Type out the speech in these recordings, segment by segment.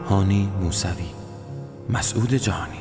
هانی موسوی، مسعود جهانی.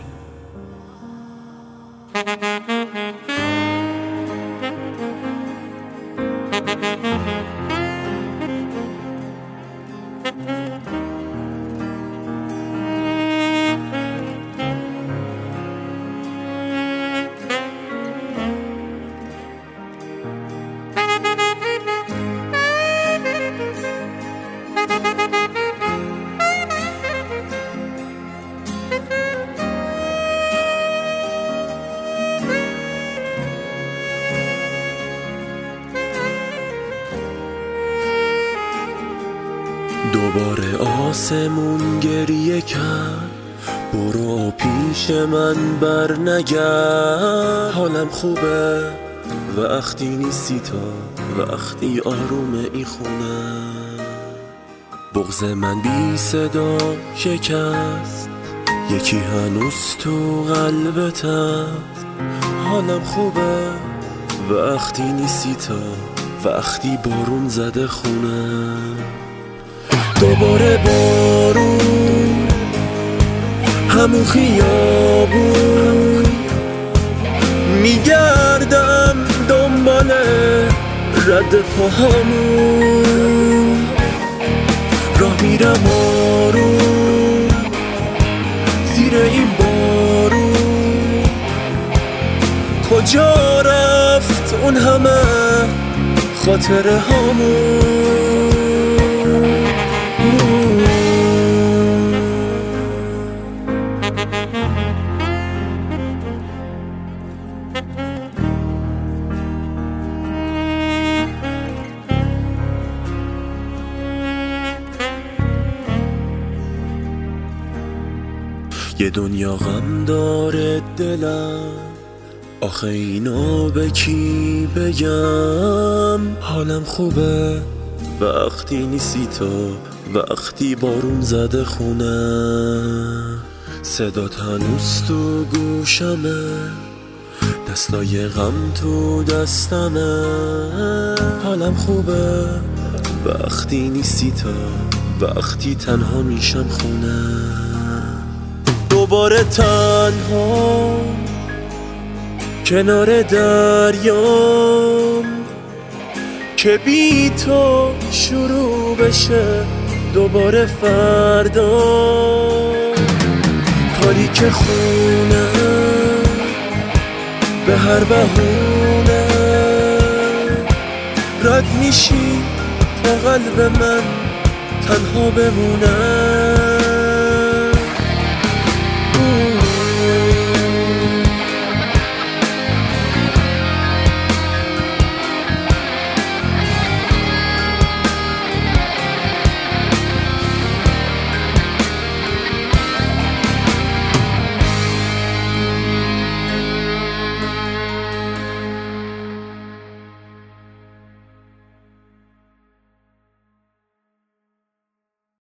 دوباره آسمون گریه کرد، برو پیش من بر نگرد. حالم خوبه وقتی نیستی تا وقتی آروم این خونه. بغض من بی صدا شکست، یکی هنوز تو قلبت هست. حالم خوبه وقتی نیستی تا وقتی بارون زده خونه. دوباره بارون، همون خیابون، میگردم دنبال رد پاهامون. راه میرم آروم زیر این بارون. کجا رفت اون همه خاطره هامون؟ یه دنیا غم داره دلم، آخه اینو به کی بگم؟ حالم خوبه وقتی نیستی تو وقتی بارون زده خونه. صدات هنوز تو گوشمه، دستای غم تو دستمه. حالم خوبه وقتی نیستی تا وقتی تنها میشم خونه. دوباره تنها کنار دریام که بی تو شروع بشه دوباره فردا. تاریک خونه به هر بهونه رد میشی تا قلب من تنها بمونه.